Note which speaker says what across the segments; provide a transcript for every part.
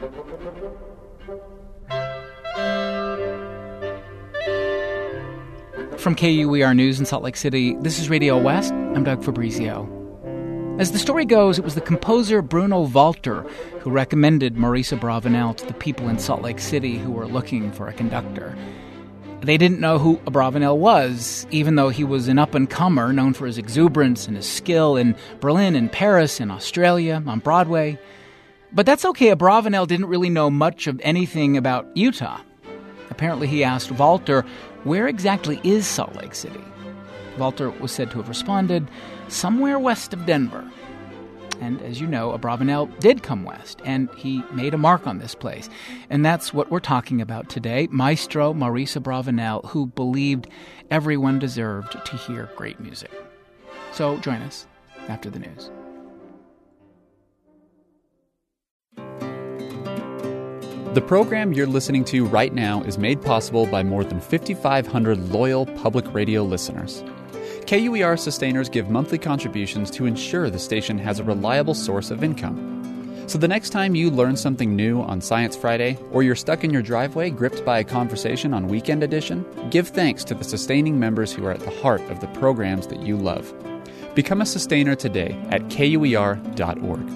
Speaker 1: From KUER News in Salt Lake City, this is Radio West. I'm Doug Fabrizio. As the story goes, it was the composer Bruno Walter who recommended Maurice Abravanel to the people in Salt Lake City who were looking for a conductor. They didn't know who Abravanel was, even though he was an up-and-comer known for his exuberance and his skill in Berlin and Paris and Australia, on Broadway. But that's okay, Abravanel didn't really know much of anything about Utah. Apparently he asked Walter, where exactly is Salt Lake City? Walter was said to have responded, somewhere west of Denver. And as you know, Abravanel did come west, and he made a mark on this place. And that's what we're talking about today, Maestro Maurice Abravanel, who believed everyone deserved to hear great music. So join us after the news.
Speaker 2: The program you're listening to right now is made possible by more than 5,500 loyal public radio listeners. KUER sustainers give monthly contributions to ensure the station has a reliable source of income. So the next time you learn something new on Science Friday, or you're stuck in your driveway gripped by a conversation on Weekend Edition, give thanks to the sustaining members who are at the heart of the programs that you love. Become a sustainer today at KUER.org.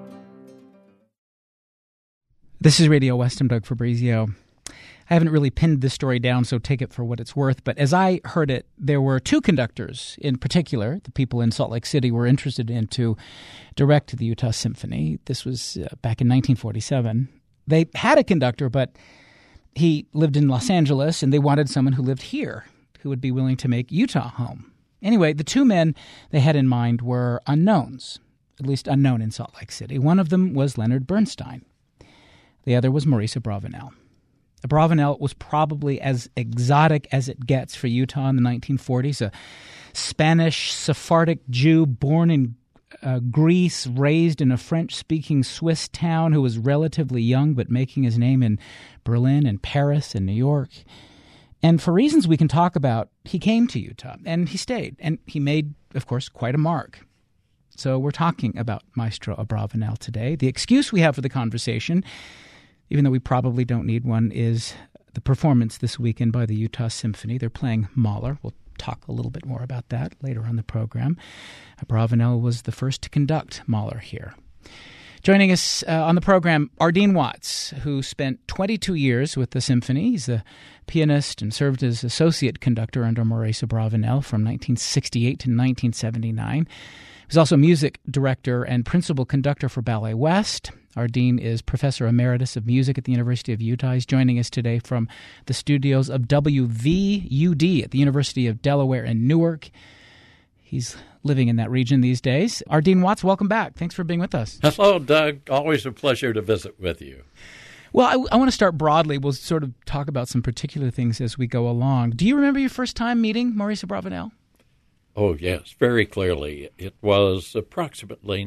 Speaker 1: This is Radio West. I'm Doug Fabrizio. I haven't really pinned this story down, so take it for what it's worth. But as I heard it, there were two conductors in particular the people in Salt Lake City were interested in to direct the Utah Symphony. This was back in 1947. They had a conductor, but he lived in Los Angeles, and they wanted someone who lived here, who would be willing to make Utah home. Anyway, the two men they had in mind were unknowns, at least unknown in Salt Lake City. One of them was Leonard Bernstein. The other was Maurice Abravanel. Abravanel was probably as exotic as it gets for Utah in the 1940s, a Spanish Sephardic Jew born in Greece, raised in a French-speaking Swiss town who was relatively young but making his name in Berlin and Paris and New York. And for reasons we can talk about, he came to Utah, and he stayed, and he made, of course, quite a mark. So we're talking about Maestro Abravanel today. The excuse we have for the conversation, even though we probably don't need one, is the performance this weekend by the Utah Symphony. They're playing Mahler. We'll talk a little bit more about that later on the program. Abravanel was the first to conduct Mahler here. Joining us on the program, Ardeen Watts, who spent 22 years with the symphony. He's a pianist and served as associate conductor under Maurice Abravanel from 1968 to 1979. He was also music director and principal conductor for Ballet West. Ardeen is professor emeritus of music at the University of Utah. He's joining us today from the studios of WVUD at the University of Delaware in Newark. He's living in that region these days. Ardeen Watts, welcome back. Thanks for being with us.
Speaker 3: Hello, Doug. Always a pleasure to visit with you.
Speaker 1: Well, I want to start broadly. We'll sort of talk about some particular things as we go along. Do you remember your first time meeting Maurice Abravanel?
Speaker 3: Oh, yes, very clearly. It was approximately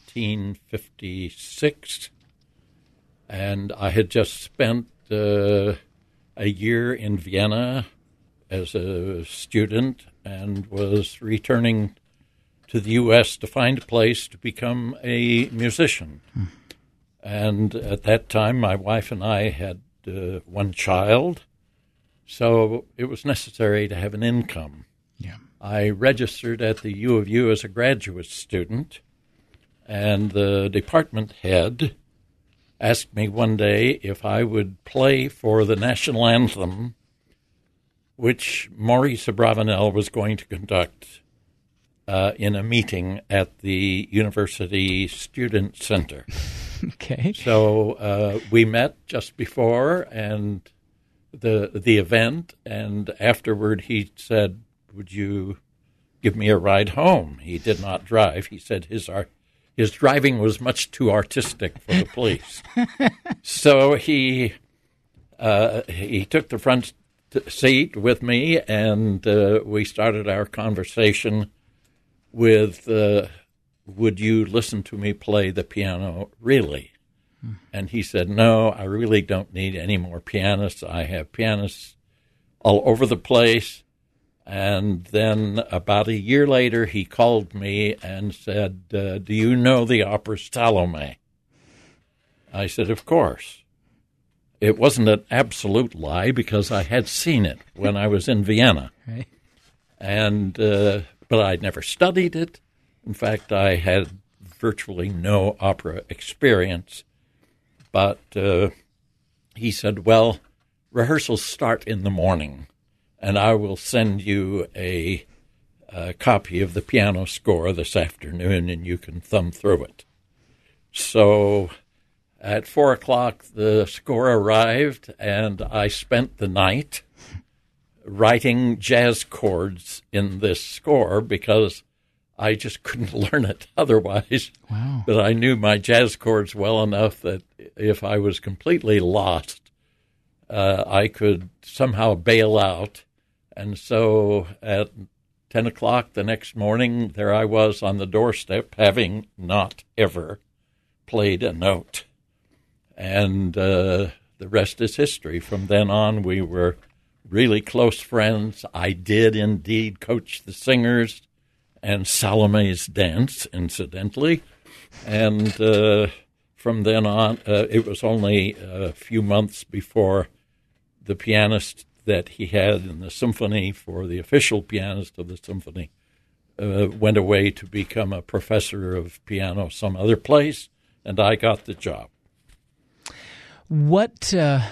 Speaker 3: 1956, and I had just spent a year in Vienna as a student and was returning to the U.S. to find a place to become a musician. And at that time, my wife and I had one child, so it was necessary to have an income.
Speaker 1: Yeah.
Speaker 3: I registered at the U of U as a graduate student, and the department head asked me one day if I would play for the national anthem, which Maurice Abravanel was going to conduct in a meeting at the University Student Center.
Speaker 1: Okay.
Speaker 3: So we met just before and the event, and afterward he said, "Would you give me a ride home?" He did not drive. He said his driving was much too artistic for the police. So he took the front seat with me, and we started our conversation with, "Would you listen to me play the piano, really?" And he said, "No, I really don't need any more pianists. I have pianists all over the place." And then about a year later, he called me and said, "Do you know the opera Salome?" I said, of course. It wasn't an absolute lie because I had seen it when I was in Vienna.
Speaker 1: Right.
Speaker 3: And but I'd never studied it. In fact, I had virtually no opera experience. But he said, well, rehearsals start in the morning, and I will send you a copy of the piano score this afternoon, and you can thumb through it. So at 4 o'clock, the score arrived, and I spent the night writing jazz chords in this score because I just couldn't learn it otherwise.
Speaker 1: Wow.
Speaker 3: But I knew my jazz chords well enough that if I was completely lost, I could somehow bail out. And so at 10 o'clock the next morning, there I was on the doorstep, having not ever played a note. And the rest is history. From then on, we were really close friends. I did indeed coach the singers and Salome's dance, incidentally. And from then on, it was only a few months before the pianist that he had in the symphony, for the official pianist of the symphony, went away to become a professor of piano some other place, and I got the job.
Speaker 1: What,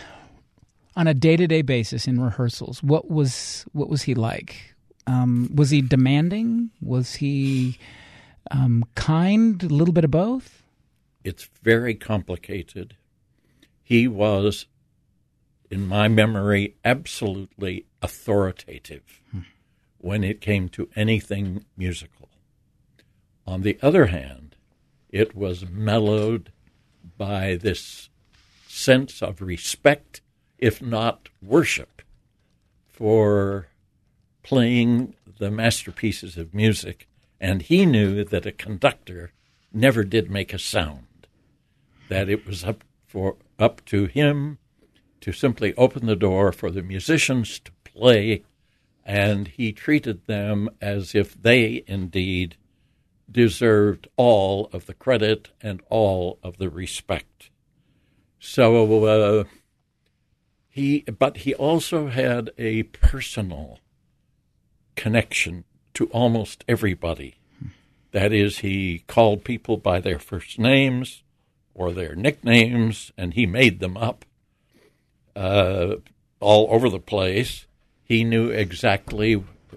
Speaker 1: on a day-to-day basis in rehearsals, what was he like? Was he demanding? Was he kind? A little bit of both?
Speaker 3: It's very complicated. He was, in my memory, absolutely authoritative when it came to anything musical. On the other hand, it was mellowed by this sense of respect, if not worship, for playing the masterpieces of music, and he knew that a conductor never did make a sound, that it was up to him to simply open the door for the musicians to play, and he treated them as if they indeed deserved all of the credit and all of the respect. So but he also had a personal connection to almost everybody. That is, he called people by their first names or their nicknames, and he made them up all over the place. He knew exactly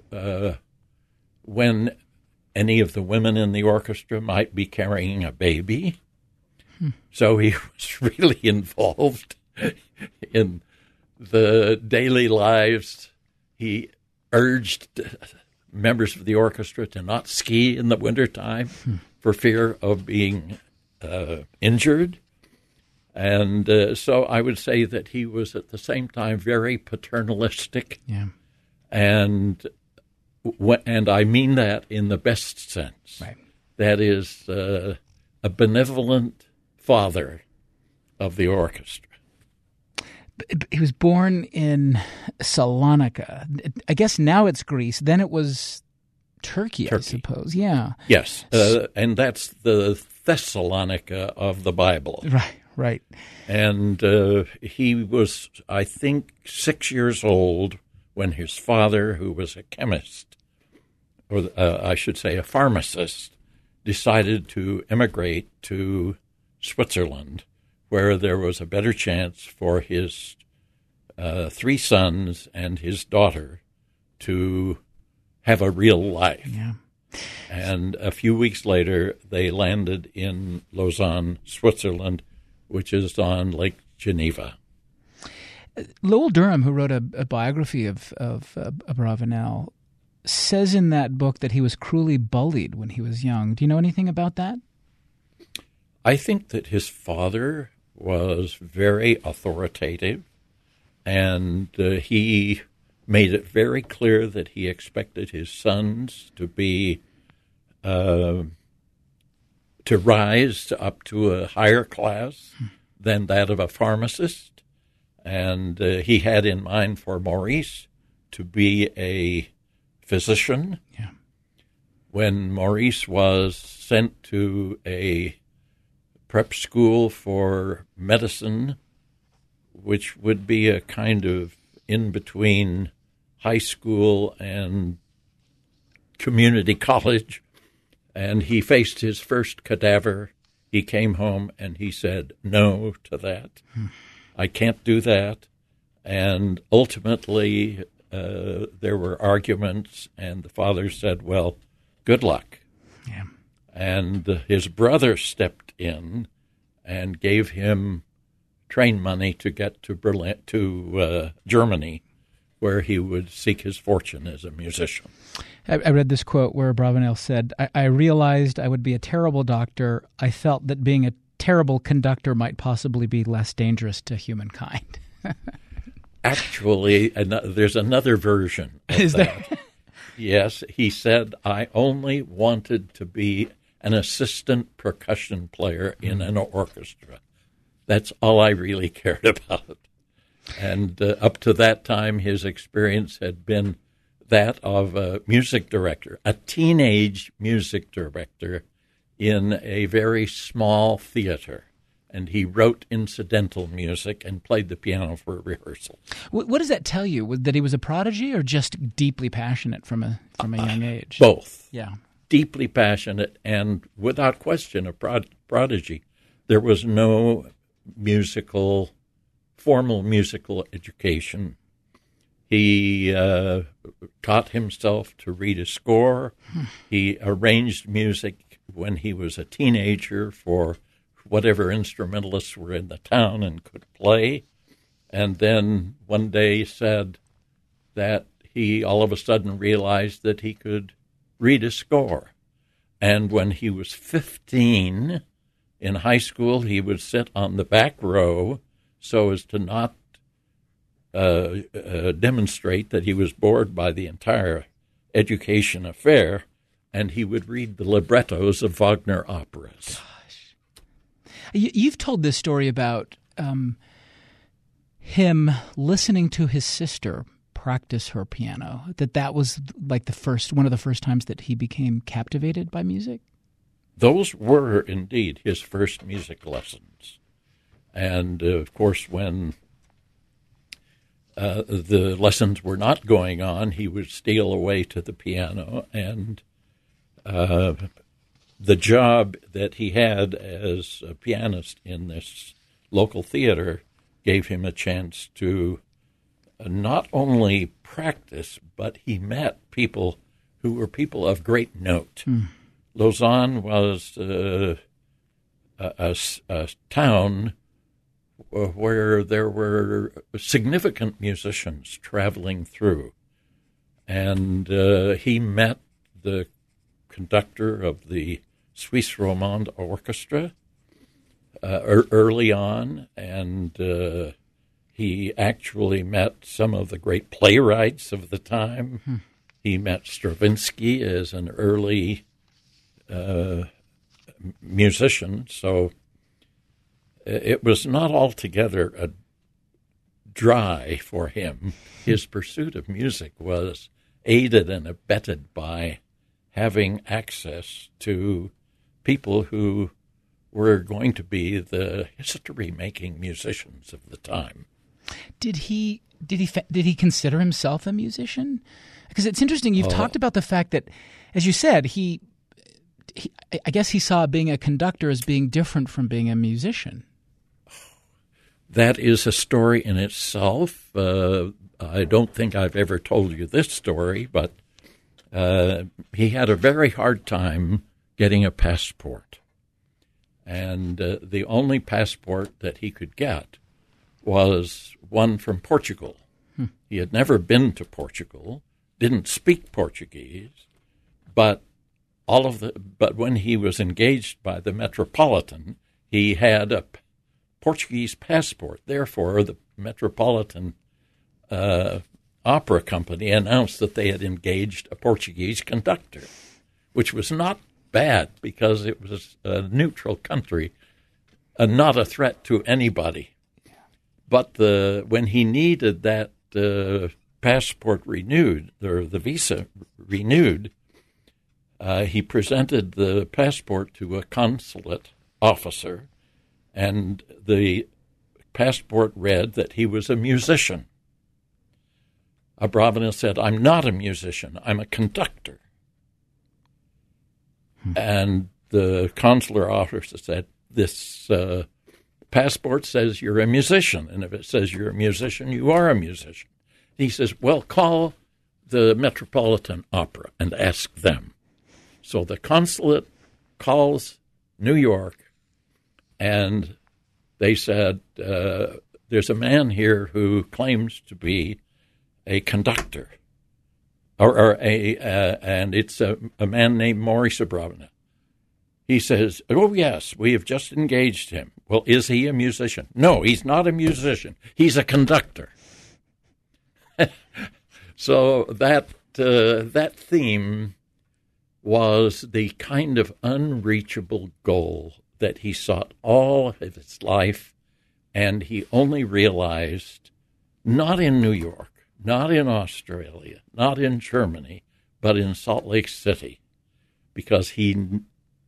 Speaker 3: when any of the women in the orchestra might be carrying a baby. So he was really involved in the daily lives. He urged members of the orchestra to not ski in the wintertime for fear of being injured. And so I would say that he was at the same time very paternalistic.
Speaker 1: Yeah.
Speaker 3: And I mean that in the best sense.
Speaker 1: Right.
Speaker 3: That is a benevolent father of the orchestra.
Speaker 1: He was born in Salonika. I guess now it's Greece. Then it was Turkey. I suppose. Yeah.
Speaker 3: Yes, and that's the Thessalonica of the Bible.
Speaker 1: Right.
Speaker 3: And he was, I think, 6 years old when his father, who was a chemist, or I should say a pharmacist, decided to emigrate to Switzerland, where there was a better chance for his 3 sons and his daughter to have a real life.
Speaker 1: Yeah.
Speaker 3: And a few weeks later, they landed in Lausanne, Switzerland, which is on Lake Geneva.
Speaker 1: Lowell Durham, who wrote a biography of Abravanel, says in that book that he was cruelly bullied when he was young. Do you know anything about that?
Speaker 3: I think that his father was very authoritative, and he made it very clear that he expected his sons to be to rise up to a higher class than that of a pharmacist. And he had in mind for Maurice to be a physician.
Speaker 1: Yeah.
Speaker 3: When Maurice was sent to a prep school for medicine, which would be a kind of in between high school and community college. And he faced his first cadaver. He came home and he said no to that. I can't do that. And ultimately, there were arguments, and the father said, well, good luck.
Speaker 1: Yeah.
Speaker 3: And his brother stepped in and gave him train money to get to Berlin, to Germany, where he would seek his fortune as a musician.
Speaker 1: I read this quote where Abravanel said, I realized I would be a terrible doctor. I felt that being a terrible conductor might possibly be less dangerous to humankind.
Speaker 3: Actually, there's another version of
Speaker 1: Is
Speaker 3: that.
Speaker 1: there?
Speaker 3: Yes, he said, I only wanted to be an assistant percussion player in an orchestra. That's all I really cared about. And up to that time, his experience had been that of a music director, a teenage music director in a very small theater. And he wrote incidental music and played the piano for rehearsals.
Speaker 1: What does that tell you? That he was a prodigy or just deeply passionate from a young age?
Speaker 3: Both.
Speaker 1: Yeah.
Speaker 3: Deeply passionate and without question a prodigy. There was no formal musical education. He taught himself to read a score. He arranged music when he was a teenager for whatever instrumentalists were in the town and could play. And then one day said that he all of a sudden realized that he could read a score. And when he was 15 in high school, he would sit on the back row so as to not demonstrate that he was bored by the entire education affair, and he would read the librettos of Wagner operas.
Speaker 1: You've told this story about him listening to his sister practice her piano, that was like one of the first times that he became captivated by music?
Speaker 3: Those were indeed his first music lessons. And, of course, when the lessons were not going on, he would steal away to the piano, and the job that he had as a pianist in this local theater gave him a chance to not only practice, but he met people who were people of great note. Lausanne was a town where there were significant musicians traveling through. And he met the conductor of the Suisse Romande Orchestra early on, and he actually met some of the great playwrights of the time. He met Stravinsky as an early musician, so it was not altogether a dry for him. His pursuit of music was aided and abetted by having access to people who were going to be the history-making musicians of the time.
Speaker 1: Did he consider himself a musician? Because it's interesting. You've talked about the fact that, as you said, I guess he saw being a conductor as being different from being a musician.
Speaker 3: That is a story in itself. I don't think I've ever told you this story, but he had a very hard time getting a passport. And the only passport that he could get was one from Portugal. He had never been to Portugal, didn't speak Portuguese, but when he was engaged by the Metropolitan, he had a Portuguese passport. Therefore, the Metropolitan Opera Company announced that they had engaged a Portuguese conductor, which was not bad because it was a neutral country and not a threat to anybody. But when he needed that passport renewed, or the visa renewed, he presented the passport to a consulate officer, and the passport read that he was a musician. Abravanel said, "I'm not a musician, I'm a conductor." And the consular officer said, "This passport says you're a musician, and if it says you're a musician, you are a musician." He says, "Well, call the Metropolitan Opera and ask them." So the consulate calls New York, and they said, "There's a man here who claims to be a conductor, and it's a man named Maurice Abravanel." He says, "Oh, yes, we have just engaged him." "Well, is he a musician?" "No, he's not a musician. He's a conductor." So that theme was the kind of unreachable goal that he sought all of his life, and he only realized not in New York, not in Australia, not in Germany, but in Salt Lake City, because he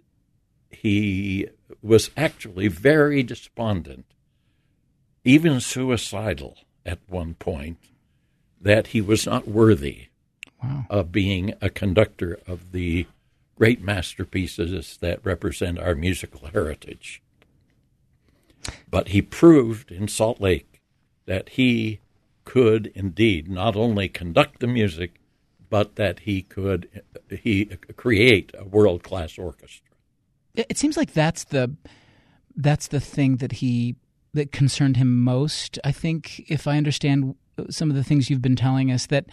Speaker 3: was actually very despondent, even suicidal at one point, that he was not worthy of being a conductor of the great masterpieces that represent our musical heritage. But he proved in Salt Lake that he could indeed not only conduct the music, but that he could create a world-class orchestra.
Speaker 1: It seems like that's the thing that concerned him most. I think, if I understand some of the things you've been telling us, that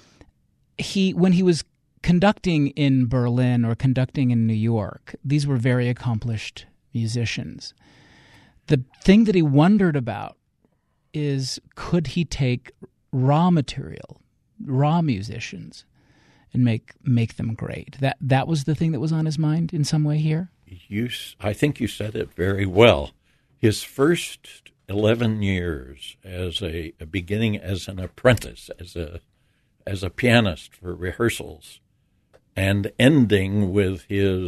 Speaker 1: when he was conducting in Berlin or conducting in New York, these were very accomplished musicians. The thing that he wondered about is, could he take raw material, raw musicians, and make them great? That was the thing that was on his mind in some way here?
Speaker 3: I think you said it very well. His first 11 years beginning as an apprentice, as a pianist for rehearsals, and ending with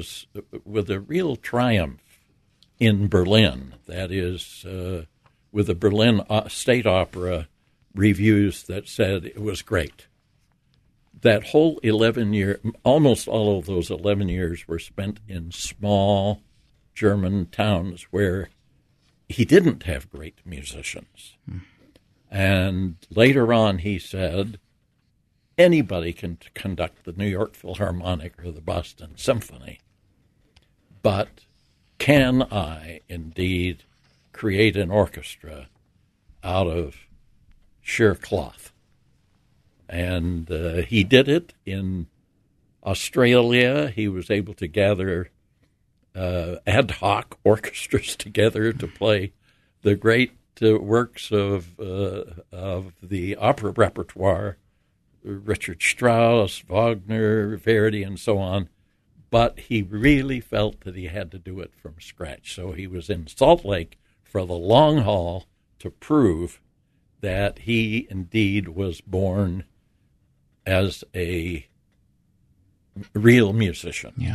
Speaker 3: a real triumph in Berlin. That is, with the Berlin State Opera reviews that said it was great. That whole 11 year, almost all of those 11 years were spent in small German towns where he didn't have great musicians. And later on he said, anybody can conduct the New York Philharmonic or the Boston Symphony, but can I indeed create an orchestra out of sheer cloth? And he did it in Australia. He was able to gather ad hoc orchestras together to play the great works of the opera repertoire, Richard Strauss, Wagner, Verdi, and so on. But he really felt that he had to do it from scratch. So he was in Salt Lake for the long haul to prove that he indeed was born as a real musician.
Speaker 1: Yeah.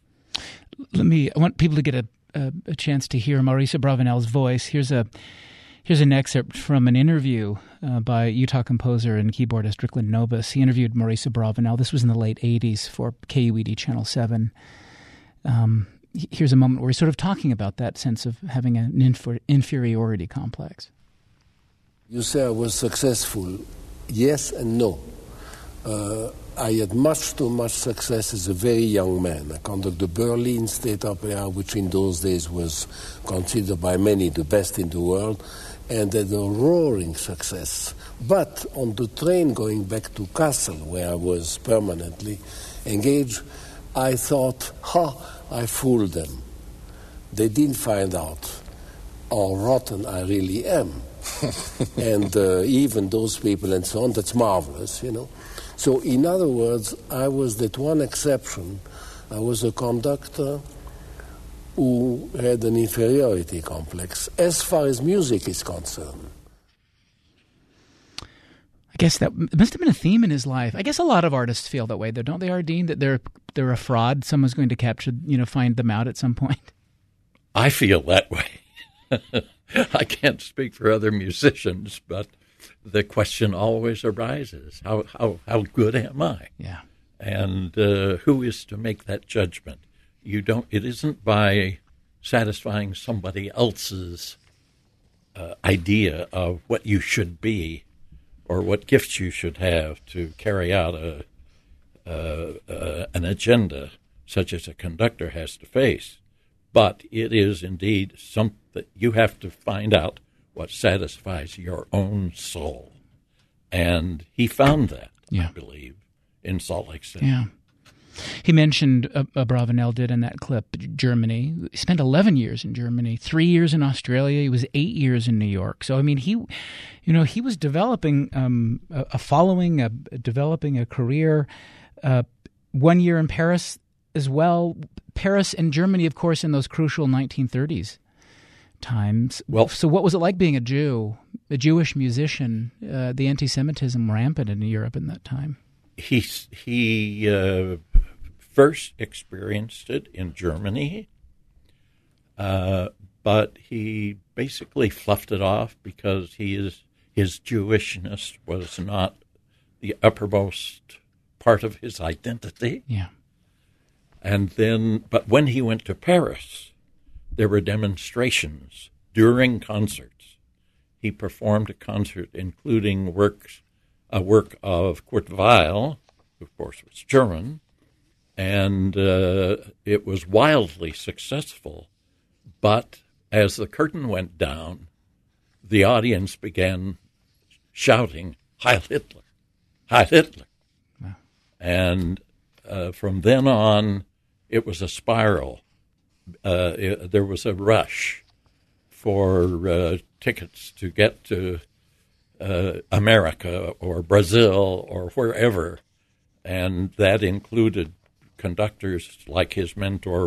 Speaker 1: I want people to get a chance to hear Maurice Abravanel's voice. Here's an excerpt from an interview by Utah composer and keyboardist Rickland Novus. He interviewed Maurice Abravanel. This was in the late 80s for KUED Channel 7. Here's a moment where he's sort of talking about that sense of having an inferiority complex.
Speaker 4: You say I was successful. Yes and no. I had much too much success as a very young man. I conducted the Berlin State Opera, which in those days was considered by many the best in the world, and had a roaring success. But on the train going back to Kassel, where I was permanently engaged, I thought, I fooled them. They didn't find out how rotten I really am. And even those people and so on, that's marvelous, So in other words, I was that one exception. I was a conductor who had an inferiority complex as far as music is concerned.
Speaker 1: I guess that must have been a theme in his life. I guess a lot of artists feel that way, though, don't they, Ardeen? That they're a fraud. Someone's going to find them out at some point.
Speaker 3: I feel that way. I can't speak for other musicians, but the question always arises: how good am I?
Speaker 1: Yeah.
Speaker 3: And who is to make that judgment? It isn't by satisfying somebody else's idea of what you should be or what gifts you should have to carry out an agenda such as a conductor has to face. But it is indeed something that you have to find out what satisfies your own soul. And he found that, I believe, in Salt Lake City.
Speaker 1: Yeah. He mentioned, Abravanel did in that clip, Germany. He spent 11 years in Germany, 3 years in Australia. He was 8 years in New York. So, I mean, he was developing a following, developing a career. 1 year in Paris as well. Paris and Germany, of course, in those crucial 1930s times.
Speaker 3: Well,
Speaker 1: so what was it like being a Jew, a Jewish musician, the anti-Semitism rampant in Europe in that time?
Speaker 3: He first experienced it in Germany, but he basically fluffed it off because his Jewishness was not the uppermost part of his identity.
Speaker 1: Yeah.
Speaker 3: And then, but when he went to Paris, there were demonstrations during concerts. He performed a concert including a work of Kurt Weill, who of course was German, and it was wildly successful. But as the curtain went down, the audience began shouting, Heil Hitler, Heil Hitler. Wow. And from then on, it was a spiral. There was a rush for tickets to get to America or Brazil or wherever, and that included conductors like his mentor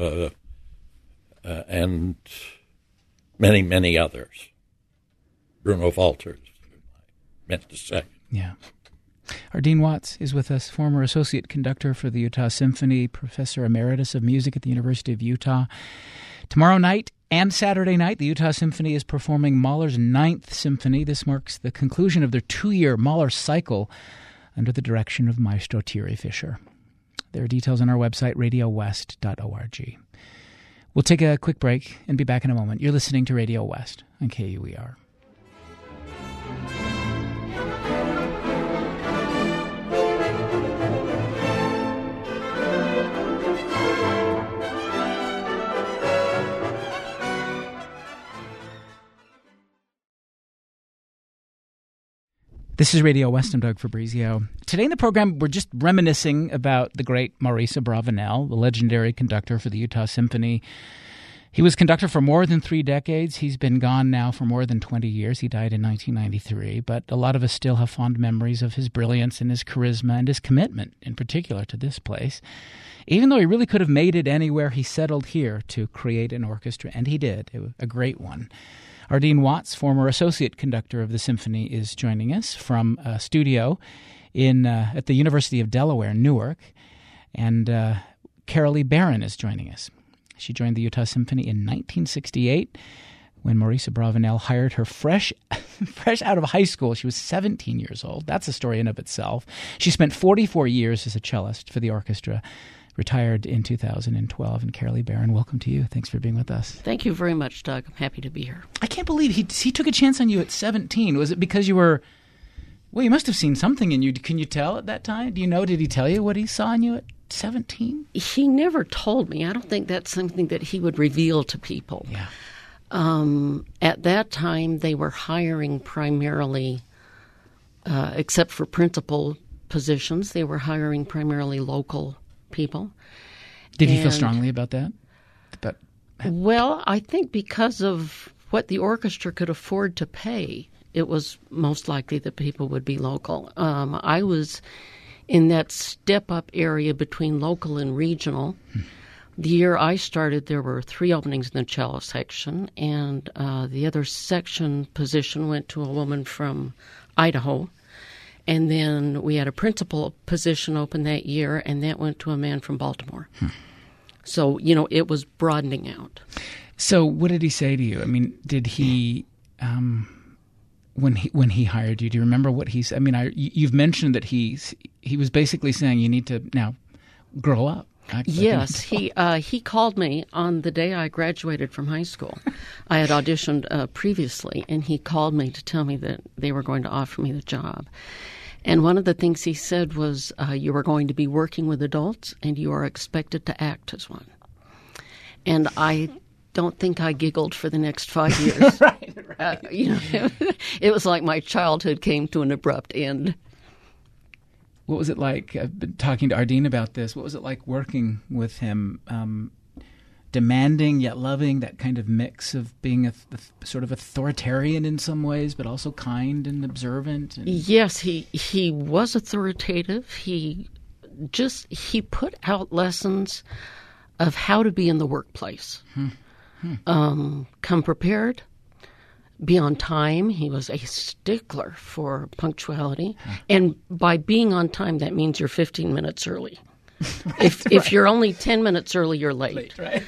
Speaker 3: and many, many others. Bruno Walters, I meant to say.
Speaker 1: Yeah. Ardeen Watts is with us, former associate conductor for the Utah Symphony, professor emeritus of music at the University of Utah. Tomorrow night and Saturday night, the Utah Symphony is performing Mahler's 9th Symphony. This marks the conclusion of their 2-year Mahler cycle under the direction of Maestro Thierry Fischer. There are details on our website, radiowest.org. We'll take a quick break and be back in a moment. You're listening to Radio West on KUER. This is Radio West. I'm Doug Fabrizio. Today in the program, we're just reminiscing about the great Maurice Abravanel, the legendary conductor for the Utah Symphony. He was conductor for more than 3 decades. He's been gone now for more than 20 years. He died in 1993, but a lot of us still have fond memories of his brilliance and his charisma and his commitment, in particular, to this place. Even though he really could have made it anywhere, he settled here to create an orchestra, and he did, a great one. Ardeen Watts, former associate conductor of the symphony, is joining us from a studio at the University of Delaware, Newark. And Carolee Barron is joining us. She joined the Utah Symphony in 1968 when Maurice Abravanel hired her fresh out of high school. She was 17 years old. That's a story in of itself. She spent 44 years as a cellist for the orchestra, retired in 2012. And Carolee Barron, welcome to you. Thanks for being with us.
Speaker 5: Thank you very much, Doug. I'm happy to be here.
Speaker 1: I can't believe he took a chance on you at 17. Was it because you were, well, you must have seen something in you. Can you tell at that time? Do you know, did he tell you what he saw in you at 17?
Speaker 5: He never told me. I don't think that's something that he would reveal to people.
Speaker 1: Yeah.
Speaker 5: At that time, they were hiring primarily, except for principal positions, they were hiring primarily local people.
Speaker 1: Did you feel strongly about that?
Speaker 5: Well, I think because of what the orchestra could afford to pay, it was most likely that people would be local. I was in that step-up area between local and regional. The year I started, there were 3 openings in the cello section, and the other section position went to a woman from Idaho. And then we had a principal position open that year, and that went to a man from Baltimore. So, it was broadening out.
Speaker 1: So what did he say to you? I mean, did he when he hired you? Do you remember what he said? I mean, you've mentioned that he was basically saying you need to now grow up.
Speaker 5: Yes, he called me on the day I graduated from high school. I had auditioned previously, and he called me to tell me that they were going to offer me the job. And one of the things he said was, you are going to be working with adults, and you are expected to act as one. And I don't think I giggled for the next 5 years.
Speaker 1: Right.
Speaker 5: It was like my childhood came to an abrupt end.
Speaker 1: What was it like? I've been talking to Ardeen about this. What was it like working with him? Demanding yet loving, that kind of mix of being a sort of authoritarian in some ways, but also kind and observant.
Speaker 5: Yes, he was authoritative. He put out lessons of how to be in the workplace. Come prepared. Be on time. He was a stickler for punctuality. And by being on time, that means you're 15 minutes early. If you're only 10 minutes early, you're late.
Speaker 1: Right.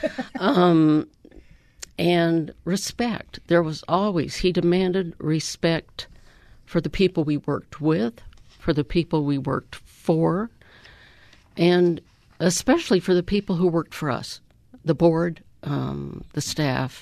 Speaker 5: And respect. He demanded respect for the people we worked with, for the people we worked for, and especially for the people who worked for us, the board, the staff.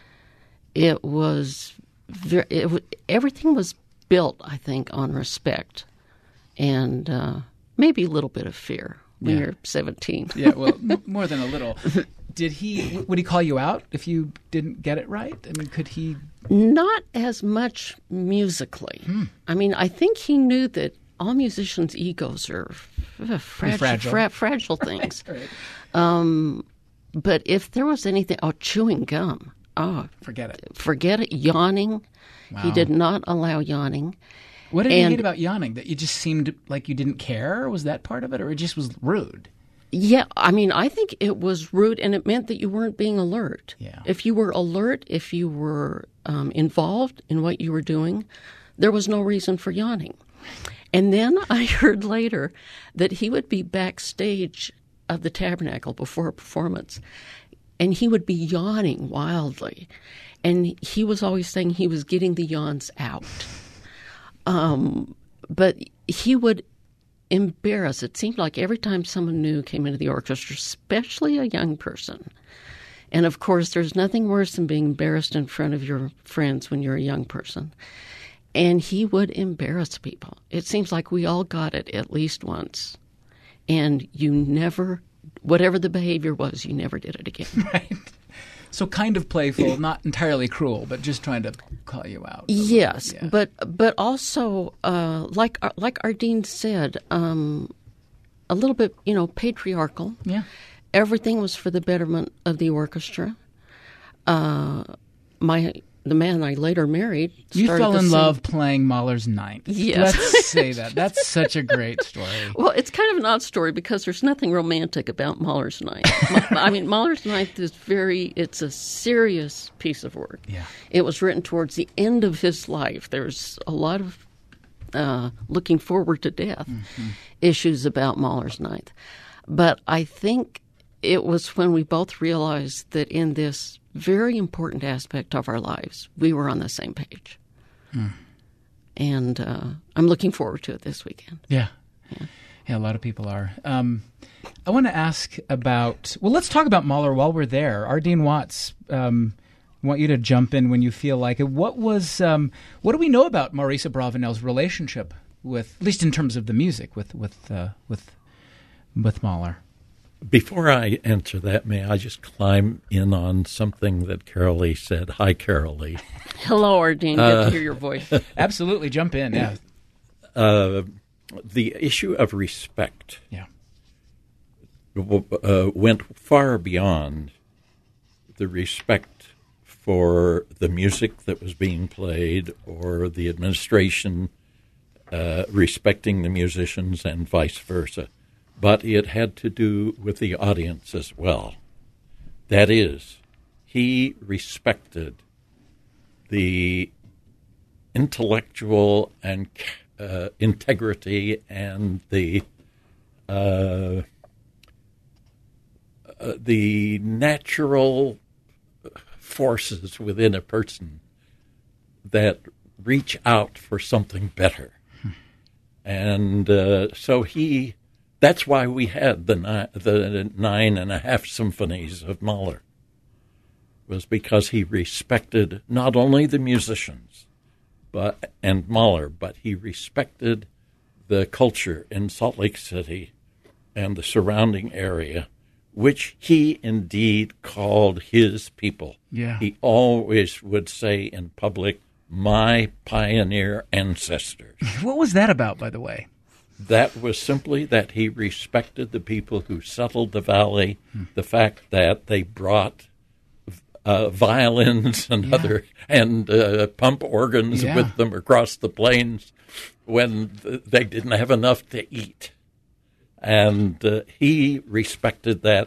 Speaker 5: Everything was built, I think, on respect and maybe a little bit of fear when you're 17.
Speaker 1: Yeah, well, more than a little. Would he call you out if you didn't get it right? I mean, could he?
Speaker 5: Not as much musically. I mean, I think he knew that all musicians' egos are fragile things.
Speaker 1: Right.
Speaker 5: But if there was anything, chewing gum.
Speaker 1: Forget it.
Speaker 5: Forget it. Yawning.
Speaker 1: Wow.
Speaker 5: He did not allow yawning.
Speaker 1: What did he hate about yawning? That you just seemed like you didn't care? Was that part of it? Or it just was rude?
Speaker 5: Yeah, I mean, I think it was rude, and it meant that you weren't being alert.
Speaker 1: Yeah.
Speaker 5: If you were alert, if you were involved in what you were doing, there was no reason for yawning. And then I heard later that he would be backstage of the Tabernacle before a performance, and he would be yawning wildly. And he was always saying he was getting the yawns out. But he would embarrass. It seemed like every time someone new came into the orchestra, especially a young person. And, of course, there's nothing worse than being embarrassed in front of your friends when you're a young person. And he would embarrass people. It seems like we all got it at least once. And you never, whatever the behavior was, you never did it again.
Speaker 1: Right. So kind of playful, not entirely cruel, but just trying to call you out.
Speaker 5: Yes,
Speaker 1: yeah.
Speaker 5: but also, like Ardeen said, a little bit, patriarchal.
Speaker 1: Yeah.
Speaker 5: Everything was for the betterment of the orchestra. The man I later married.
Speaker 1: You fell in love playing Mahler's Ninth.
Speaker 5: Yes.
Speaker 1: Let's say that. That's such a great story.
Speaker 5: Well, it's kind of an odd story because there's nothing romantic about Mahler's Ninth. I mean, Mahler's Ninth is it's a serious piece of work.
Speaker 1: Yeah.
Speaker 5: It was written towards the end of his life. There's a lot of looking forward to death issues about Mahler's Ninth. But I think it was when we both realized that in this very important aspect of our lives, we were on the same page. And I'm looking forward to it this weekend.
Speaker 1: Yeah, a lot of people are. I want to ask about, let's talk about Mahler while we're there. Ardeen Watts, I want you to jump in when you feel like it. What do we know about Maurice Abravanel's relationship with, at least in terms of the music, with Mahler?
Speaker 3: Before I answer that, may I just climb in on something that Carolee said? Hi, Carolee.
Speaker 5: Hello, Ardeen. Good to hear your voice.
Speaker 1: Absolutely. Jump in, yeah.
Speaker 3: The issue of respect went far beyond the respect for the music that was being played or the administration respecting the musicians and vice versa. But it had to do with the audience as well. That is, he respected the intellectual and integrity and the natural forces within a person that reach out for something better. And so that's why we had the 9.5 symphonies of Mahler, was because he respected not only the musicians and Mahler, but he respected the culture in Salt Lake City and the surrounding area, which he indeed called his people.
Speaker 1: Yeah.
Speaker 3: He always would say in public, "My pioneer ancestors."
Speaker 1: What was that about, by the way?
Speaker 3: That was simply that he respected the people who settled the valley, the fact that they brought violins and pump organs with them across the plains when they didn't have enough to eat. And he respected that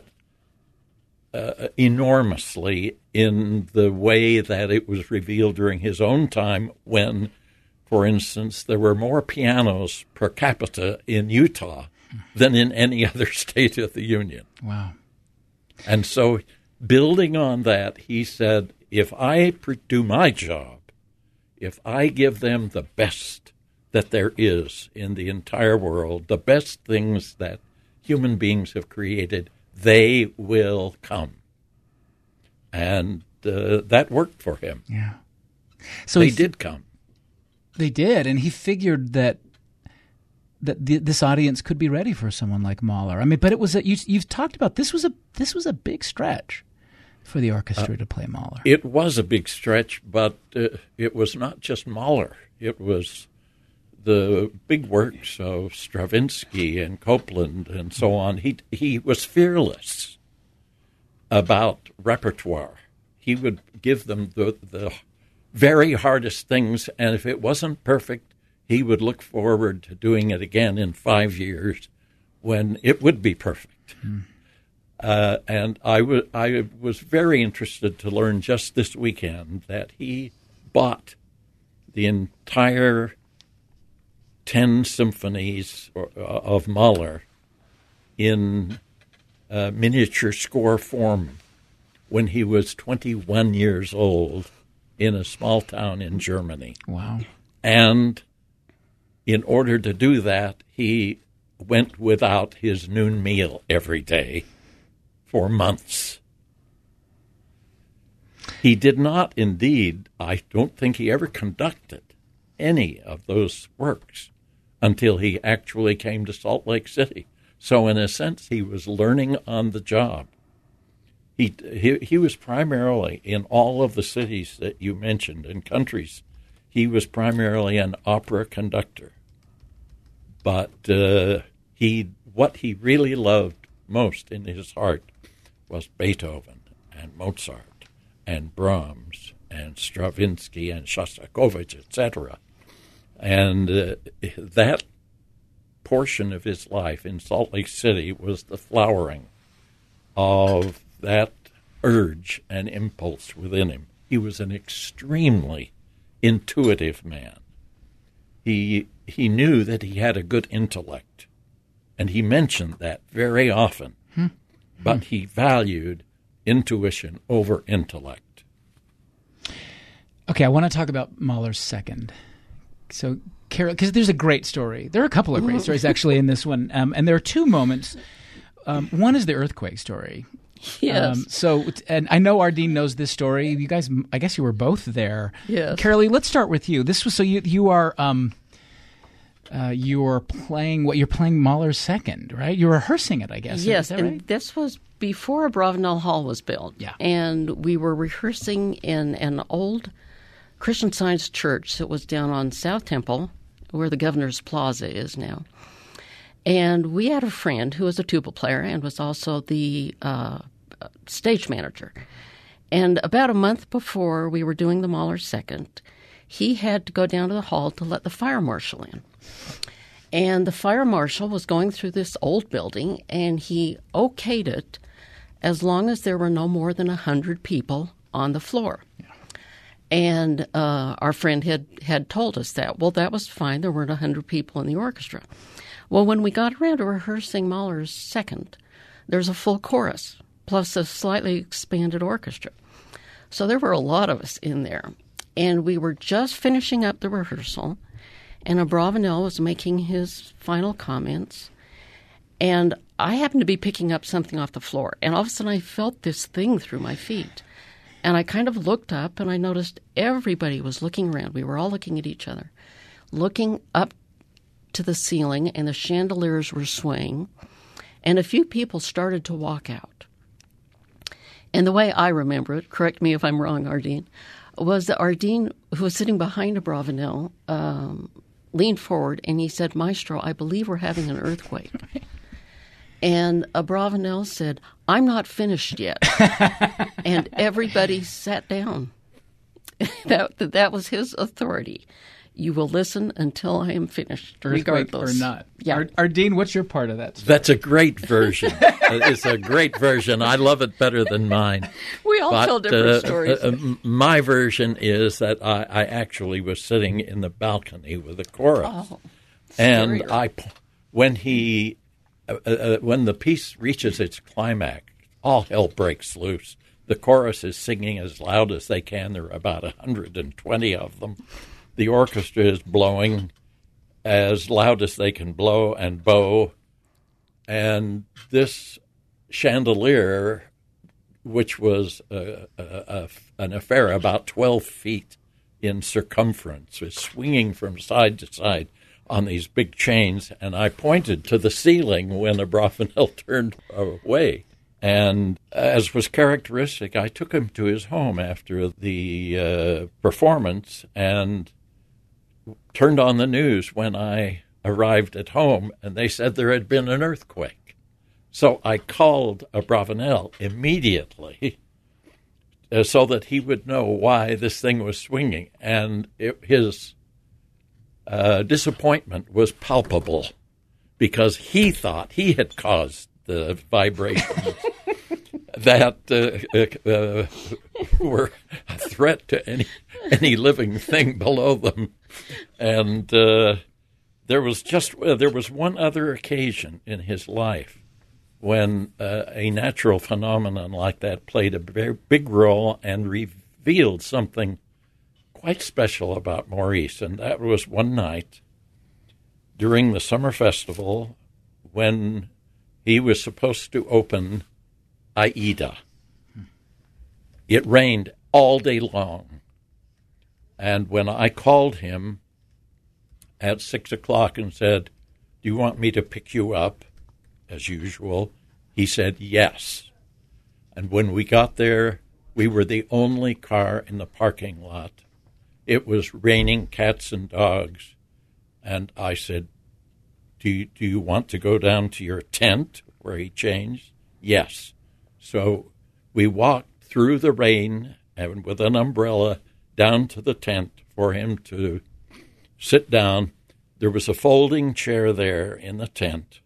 Speaker 3: enormously in the way that it was revealed during his own time when, for instance, there were more pianos per capita in Utah than in any other state of the Union.
Speaker 1: Wow.
Speaker 3: And so building on that, he said, if I do my job, if I give them the best that there is in the entire world, the best things that human beings have created, they will come. And that worked for him.
Speaker 1: Yeah. So
Speaker 3: they did come.
Speaker 1: They did, and he figured that this audience could be ready for someone like Mahler. I mean, but it was you've talked about this was a big stretch for the orchestra to play Mahler.
Speaker 3: It was a big stretch, but it was not just Mahler. It was the big works of Stravinsky and Copland and so on. He was fearless about repertoire. He would give them the very hardest things, and if it wasn't perfect, he would look forward to doing it again in 5 years when it would be perfect. And I was very interested to learn just this weekend that he bought the entire 10 symphonies of Mahler in miniature score form when he was 21 years old in a small town in Germany.
Speaker 1: Wow.
Speaker 3: And in order to do that, he went without his noon meal every day for months. He did not, indeed, I don't think he ever conducted any of those works until he actually came to Salt Lake City. So in a sense, he was learning on the job. He was primarily, in all of the cities that you mentioned and countries, he was primarily an opera conductor. But what he really loved most in his heart was Beethoven and Mozart and Brahms and Stravinsky and Shostakovich, etc. And that portion of his life in Salt Lake City was the flowering of that urge and impulse within him. He was an extremely intuitive man. He knew that he had a good intellect, and he mentioned that very often. But he valued intuition over intellect.
Speaker 1: Okay, I want to talk about Mahler's second. So, Carol, because there's a great story. There are a couple of great stories, actually, in this one. And there are two moments. One is the earthquake story.
Speaker 5: Yes.
Speaker 1: And I know Ardeen knows this story. You guys, I guess you were both there.
Speaker 5: Yes.
Speaker 1: Carolee, let's start with you. This was so you are you're playing Mahler's second, right? You're rehearsing it, I guess.
Speaker 5: Yes,
Speaker 1: is that
Speaker 5: and
Speaker 1: right?
Speaker 5: this was before Bravenel Hall was built.
Speaker 1: Yeah.
Speaker 5: And we were rehearsing in an old Christian Science church that was down on South Temple, where the Governor's Plaza is now. And we had a friend who was a tuba player and was also the stage manager. And about a month before we were doing the Mahler second, he had to go down to the hall to let the fire marshal in. And the fire marshal was going through this old building, and he okayed it as long as there were no more than 100 people on the floor. Yeah. And our friend had told us that. Well, that was fine. There weren't 100 people in the orchestra. Well, when we got around to rehearsing Mahler's second, there's a full chorus, plus a slightly expanded orchestra. So there were a lot of us in there. And we were just finishing up the rehearsal, and Abravanel was making his final comments. And I happened to be picking up something off the floor. And all of a sudden I felt this thing through my feet. And I kind of looked up, and I noticed everybody was looking around. We were all looking at each other, looking up to the ceiling, and the chandeliers were swaying. And a few people started to walk out. And the way I remember it, correct me if I'm wrong, Ardeen, was that Ardeen, who was sitting behind Abravanel, leaned forward and he said, "Maestro, I believe we're having an earthquake." And Abravanel said, "I'm not finished yet." And everybody sat down. That was his authority. You will listen until I am finished,
Speaker 1: Earthquake
Speaker 5: regardless.
Speaker 1: or not.
Speaker 5: Yeah.
Speaker 1: Ardeen, what's your part of that story?
Speaker 3: That's a great version. It's a great version. I love it better than mine.
Speaker 5: We all tell different stories.
Speaker 3: My version is that I actually was sitting in the balcony with the chorus.
Speaker 5: Oh,
Speaker 3: and
Speaker 5: scarier.
Speaker 3: when the piece reaches its climax, all hell breaks loose. The chorus is singing as loud as they can. There are about 120 of them. The orchestra is blowing as loud as they can blow and bow. And this chandelier, which was an affair about 12 feet in circumference, was swinging from side to side on these big chains. And I pointed to the ceiling when Abravanel turned away. And as was characteristic, I took him to his home after the performance and turned on the news when I arrived at home, and they said there had been an earthquake. So I called Abravanel immediately so that he would know why this thing was swinging. And his disappointment was palpable because he thought he had caused the vibrations that were a threat to any living thing below them. And there was one other occasion in his life when a natural phenomenon like that played a very big role and revealed something quite special about Maurice. And that was one night during the summer festival when he was supposed to open Aida. It rained all day long. And when I called him at 6 o'clock and said, "Do you want me to pick you up?" as usual, he said yes. And when we got there, we were the only car in the parking lot. It was raining cats and dogs. And I said, do you want to go down to your tent where he changed? Yes. So we walked through the rain and with an umbrella down to the tent for him to sit down. There was a folding chair there in the tent,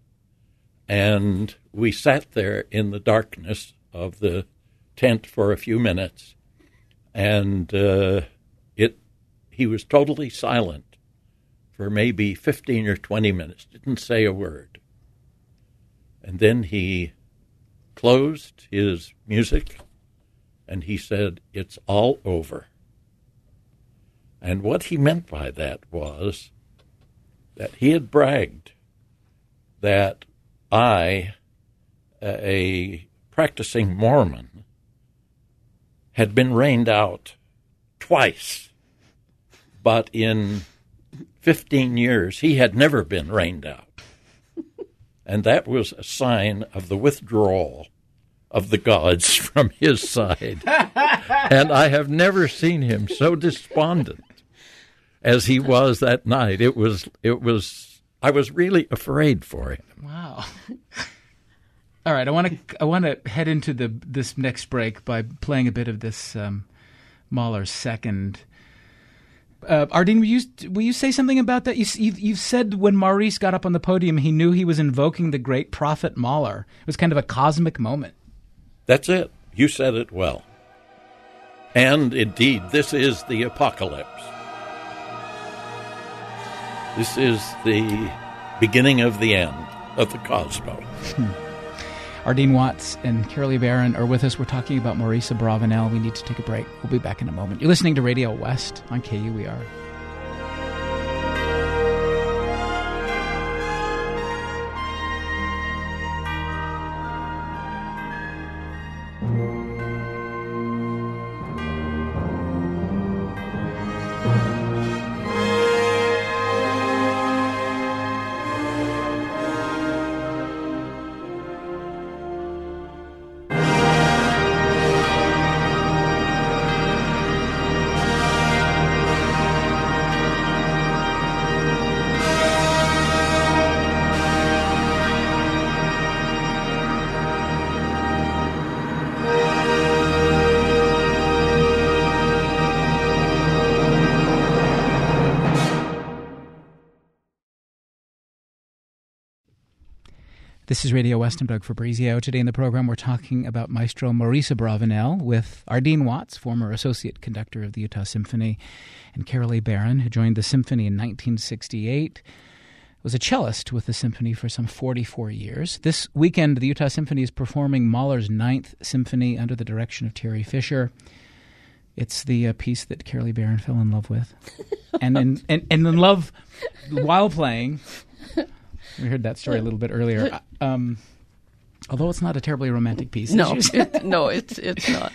Speaker 3: and we sat there in the darkness of the tent for a few minutes, and he was totally silent for maybe 15 or 20 minutes, didn't say a word. And then he closed his music, and he said, "It's all over." And what he meant by that was that he had bragged that I, a practicing Mormon, had been rained out twice, but in 15 years he had never been rained out. And that was a sign of the withdrawal of the gods from his side. And I have never seen him so despondent as he was that night. I was really afraid for him.
Speaker 1: Wow. All right, I want to head into this next break by playing a bit of this Mahler second. Ardeen, will you say something about that? You've said when Maurice got up on the podium, he knew he was invoking the great prophet Mahler. It was kind of a cosmic moment.
Speaker 3: That's it. You said it well. And indeed, this is the apocalypse. This is the beginning of the end of the cosmos.
Speaker 1: Ardeen Watts and Carolee Barron are with us. We're talking about Maurice Abravanel. We need to take a break. We'll be back in a moment. You're listening to Radio West on KUER. This is Radio West. I'm Doug Fabrizio. Today in the program, we're talking about Maestro Maurice Abravanel with Ardeen Watts, former associate conductor of the Utah Symphony, and Carolee Barron, who joined the symphony in 1968. Was a cellist with the symphony for some 44 years. This weekend, the Utah Symphony is performing Mahler's Ninth Symphony under the direction of Terry Fisher. It's the piece that Carolee Barron fell in love with, and in love while playing. We heard that story a little bit earlier. Although it's not a terribly romantic piece.
Speaker 5: No, it's not.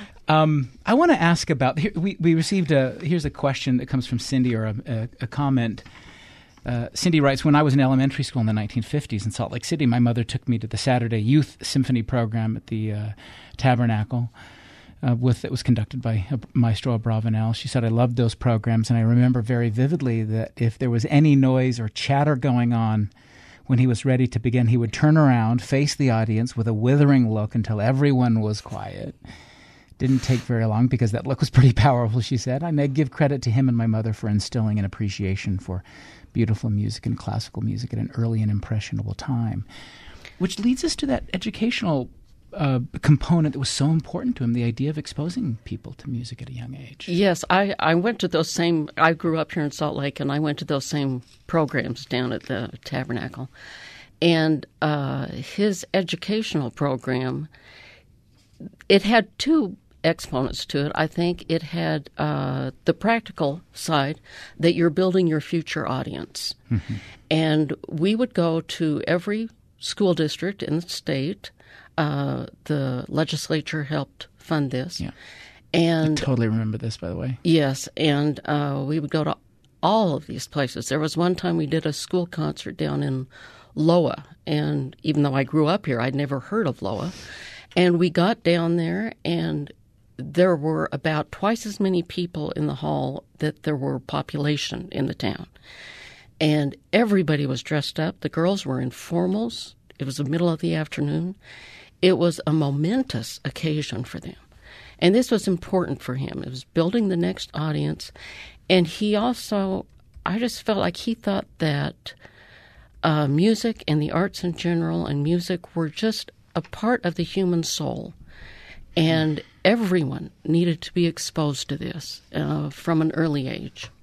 Speaker 1: I want to ask about. We received here's a question that comes from Cindy, or a comment. Cindy writes, when I was in elementary school in the 1950s in Salt Lake City, my mother took me to the Saturday Youth Symphony program at the Tabernacle. That was conducted by Maestro Abravanel. She said, I loved those programs, and I remember very vividly that if there was any noise or chatter going on when he was ready to begin, he would turn around, face the audience with a withering look until everyone was quiet. Didn't take very long because that look was pretty powerful, she said. I may give credit to him and my mother for instilling an appreciation for beautiful music and classical music at an early and impressionable time. Which leads us to that educational component that was so important to him, the idea of exposing people to music at a young age.
Speaker 5: Yes, I went to those same, I grew up here in Salt Lake, and I went to those same programs down at the Tabernacle. And his educational program, it had two exponents to it. I think it had the practical side, that you're building your future audience. Mm-hmm. And we would go to every school district in the state. The legislature helped fund this. Yeah. And
Speaker 1: I totally remember this, by the way.
Speaker 5: Yes, and we would go to all of these places. There was one time we did a school concert down in Loa, and even though I grew up here, I'd never heard of Loa. And we got down there, and there were about twice as many people in the hall that there were population in the town. And everybody was dressed up. The girls were in formals. It was the middle of the afternoon. It was a momentous occasion for them. And this was important for him. It was building the next audience. And he also, I just felt like he thought that music and the arts in general and music were just a part of the human soul. And everyone needed to be exposed to this from an early age.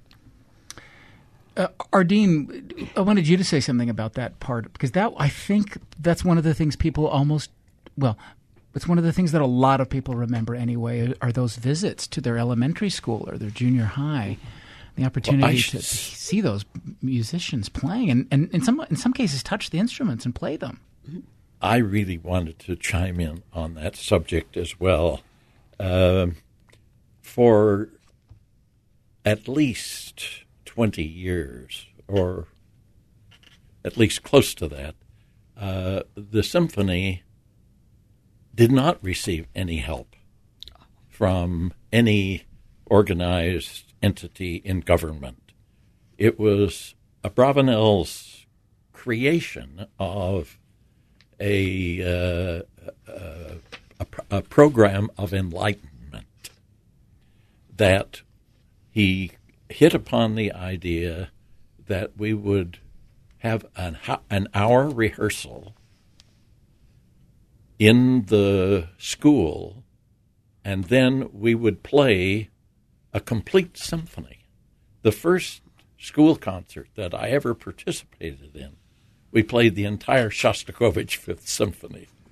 Speaker 1: Ardeen, I wanted you to say something about that part, because I think that's one of the things people it's one of the things that a lot of people remember anyway, are those visits to their elementary school or their junior high, the opportunity to see those musicians playing and in some cases touch the instruments and play them.
Speaker 3: I really wanted to chime in on that subject as well. For at least 20 years, or at least close to that, the symphony did not receive any help from any organized entity in government. It was Abravanel's creation of a program of enlightenment that he hit upon the idea that we would have an hour rehearsal in the school, and then we would play a complete symphony. The first school concert that I ever participated in, we played the entire Shostakovich Fifth Symphony.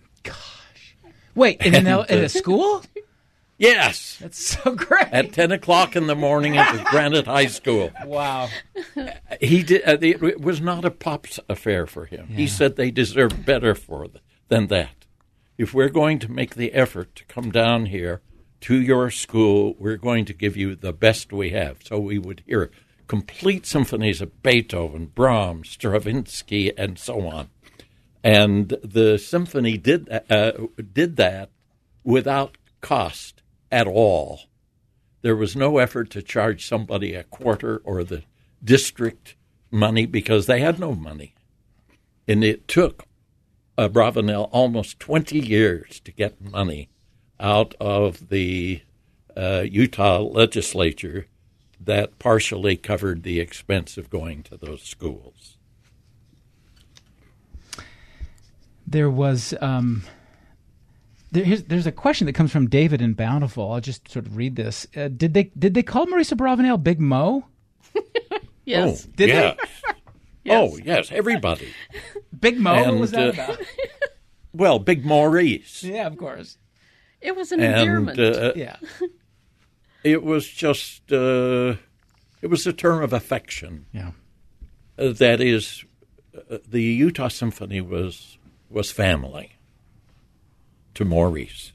Speaker 1: Wait, in a school?
Speaker 3: Yes.
Speaker 1: That's so great.
Speaker 3: At 10 o'clock in the morning at Granite High School.
Speaker 1: Wow.
Speaker 3: He did. It was not a pop's affair for him. Yeah. He said they deserved better than that. If we're going to make the effort to come down here to your school, we're going to give you the best we have. So we would hear complete symphonies of Beethoven, Brahms, Stravinsky, and so on. And the symphony did that without cost at all. There was no effort to charge somebody a quarter or the district money because they had no money. And it took Abravanel almost 20 years to get money out of the Utah legislature that partially covered the expense of going to those schools.
Speaker 1: There was there's a question that comes from David in Bountiful. I'll just sort of read this. Did they call Maurice Abravanel Big Mo?
Speaker 5: Yes.
Speaker 3: Oh,
Speaker 1: Did
Speaker 3: yes.
Speaker 1: they?
Speaker 5: Yes.
Speaker 3: Oh, yes, everybody.
Speaker 1: Big Mo? What
Speaker 3: And,
Speaker 1: was that about?
Speaker 3: Well, Big Maurice.
Speaker 1: Yeah, of course.
Speaker 5: It was an endearment.
Speaker 1: Yeah.
Speaker 3: It was just, it was a term of affection.
Speaker 1: Yeah.
Speaker 3: That is, the Utah Symphony was family to Maurice.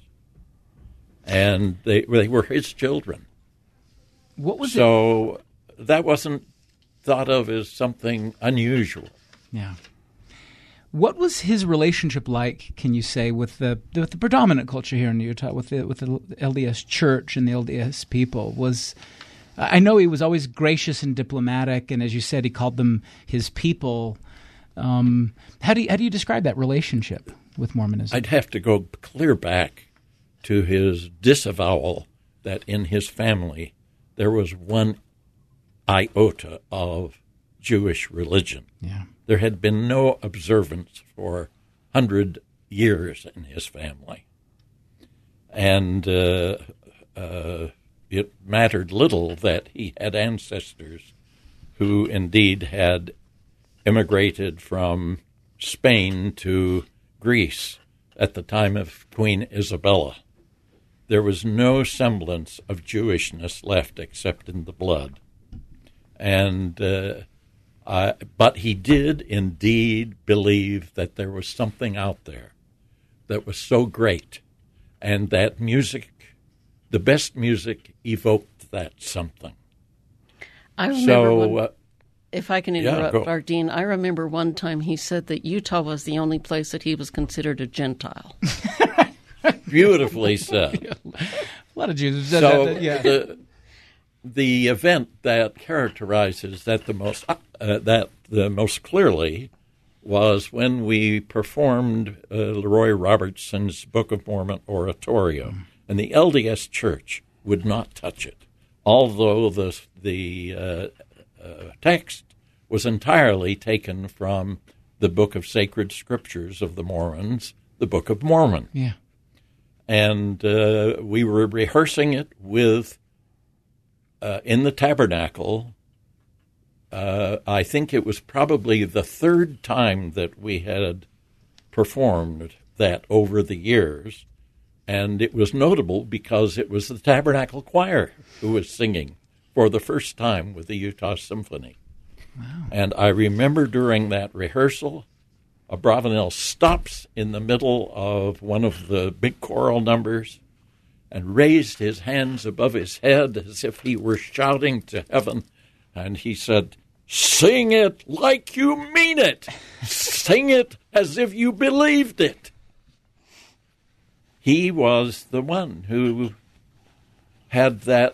Speaker 3: And they were his children.
Speaker 1: What was it?
Speaker 3: So that wasn't thought of as something unusual.
Speaker 1: Yeah. What was his relationship like, can you say, with the predominant culture here in Utah, with the LDS Church and the LDS people? I know he was always gracious and diplomatic, and as you said, he called them his people. How do you describe that relationship with Mormonism?
Speaker 3: I'd have to go clear back to his disavowal that in his family there was one iota of Jewish religion.
Speaker 1: Yeah.
Speaker 3: There had been no observance for 100 years in his family. And it mattered little that he had ancestors who indeed had immigrated from Spain to Greece at the time of Queen Isabella. There was no semblance of Jewishness left except in the blood. And but he did indeed believe that there was something out there that was so great, and that music, the best music, evoked that something.
Speaker 5: I remember if I can interrupt, Ardeen, I remember one time he said that Utah was the only place that he was considered a Gentile.
Speaker 3: Beautifully said.
Speaker 1: A lot of Jews have said that. Yeah.
Speaker 3: The event that characterizes that the most clearly was when we performed Leroy Robertson's Book of Mormon oratorio, and the LDS Church would not touch it, although the text was entirely taken from the Book of Sacred Scriptures of the Mormons, the Book of Mormon.
Speaker 1: Yeah.
Speaker 3: And we were rehearsing it with in the tabernacle. I think it was probably the third time that we had performed that over the years, and it was notable because it was the Tabernacle Choir who was singing for the first time with the Utah Symphony. Wow. And I remember during that rehearsal, Abravanel stops in the middle of one of the big choral numbers and raised his hands above his head as if he were shouting to heaven. And he said, "Sing it like you mean it. Sing it as if you believed it." He was the one who had that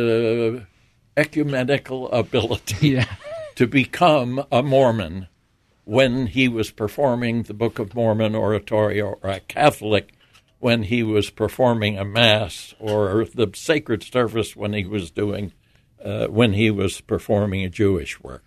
Speaker 3: ecumenical ability to become a Mormon when he was performing the Book of Mormon oratorio, or a Catholic when he was performing a Mass, or the sacred service when he was performing a Jewish work.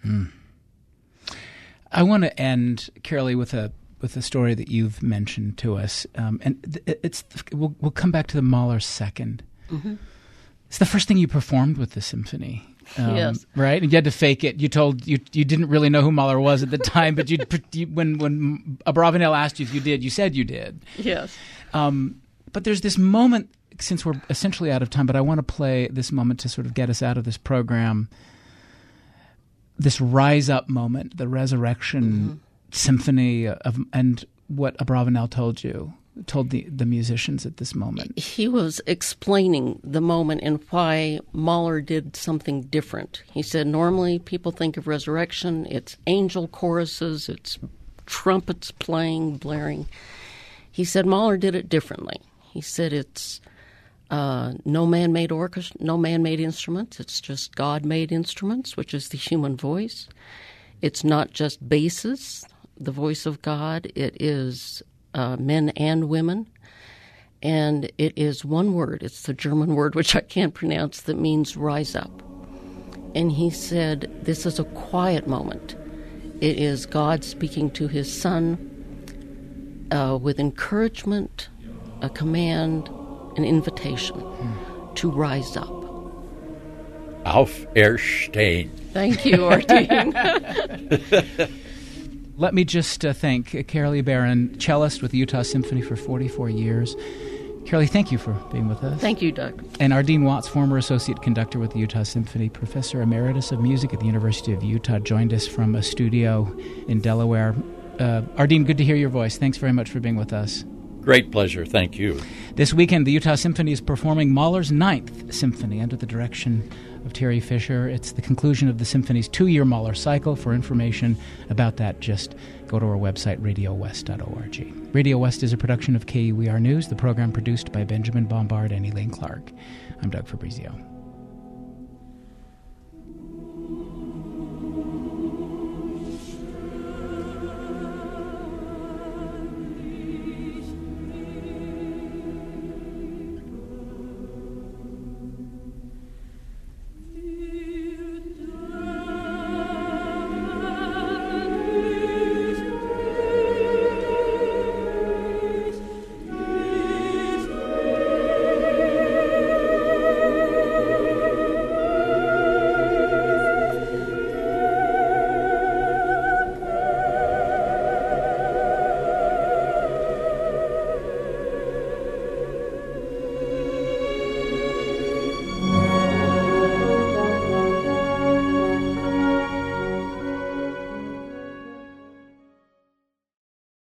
Speaker 1: I want to end, Carolee, with a story that you've mentioned to us, and we'll come back to the Mahler second. Mm-hmm. It's the first thing you performed with the symphony.
Speaker 5: Yes.
Speaker 1: Right? And you had to fake it. You told you didn't really know who Mahler was at the time, but when Abravanel asked you if you did, you said you did.
Speaker 5: Yes.
Speaker 1: But there's this moment, since we're essentially out of time, but I want to play this moment to sort of get us out of this program. This rise up moment, the resurrection symphony and what Abravanel told the musicians at this moment.
Speaker 5: He was explaining the moment and why Mahler did something different. He said normally people think of resurrection, it's angel choruses, it's trumpets playing, blaring. He said Mahler did it differently. He said it's no man-made orchestra, no man-made instruments. It's just God-made instruments, which is the human voice. It's not just basses, the voice of God. It is men and women. And it is one word. It's the German word, which I can't pronounce, that means rise up. And he said this is a quiet moment. It is God speaking to his son with encouragement, a command, an invitation to rise up.
Speaker 3: Auf Erstehen.
Speaker 5: Thank you, Ardeen.
Speaker 1: Let me just thank Carolee Barron, cellist with the Utah Symphony for 44 years. Carolee, thank you for being with us.
Speaker 5: Thank you, Doug.
Speaker 1: And Ardeen Watts, former associate conductor with the Utah Symphony, professor emeritus of music at the University of Utah, joined us from a studio in Delaware. Ardeen, good to hear your voice. Thanks very much for being with us.
Speaker 3: Great pleasure. Thank you.
Speaker 1: This weekend, the Utah Symphony is performing Mahler's 9th Symphony under the direction of Terry Fisher. It's the conclusion of the symphony's 2-year Mahler cycle. For information about that, just go to our website, radiowest.org. Radio West is a production of KUER News, the program produced by Benjamin Bombard and Elaine Clark. I'm Doug Fabrizio.